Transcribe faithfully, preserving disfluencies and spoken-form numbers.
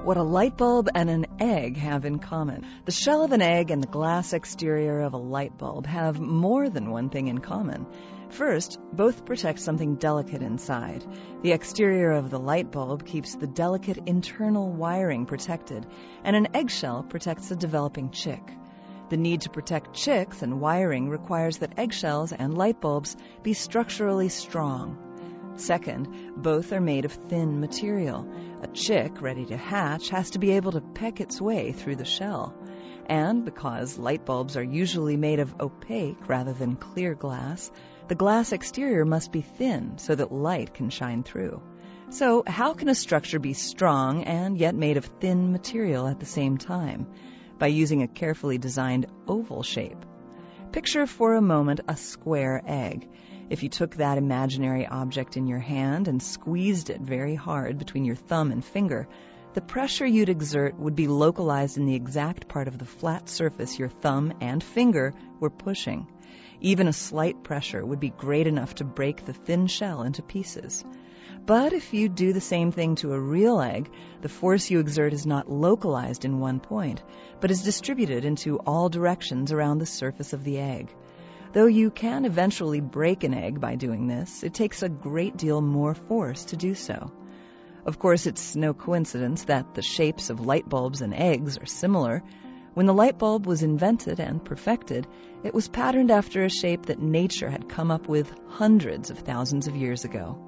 What a light bulb and an egg have in common. The shell of an egg and the glass exterior of a light bulb have more than one thing in common. First, both protect something delicate inside. The exterior of the light bulb keeps the delicate internal wiring protected, and an eggshell protects a developing chick. The need to protect chicks and wiring requires that eggshells and light bulbs be structurally strong. Second, both are made of thin material. A chick ready to hatch has to be able to peck its way through the shell. And because light bulbs are usually made of opaque rather than clear glass, the glass exterior must be thin so that light can shine through. So how can a structure be strong and yet made of thin material at the same time? By using a carefully designed oval shape. Picture for a moment a square egg. If you took that imaginary object in your hand and squeezed it very hard between your thumb and finger, the pressure you'd exert would be localized in the exact part of the flat surface your thumb and finger were pushing. Even a slight pressure would be great enough to break the thin shell into pieces. But if you do the same thing to a real egg, the force you exert is not localized in one point, but is distributed into all directions around the surface of the egg. Though you can eventually break an egg by doing this, it takes a great deal more force to do so. Of course, it's no coincidence that the shapes of light bulbs and eggs are similar. When the light bulb was invented and perfected, it was patterned after a shape that nature had come up with hundreds of thousands of years ago.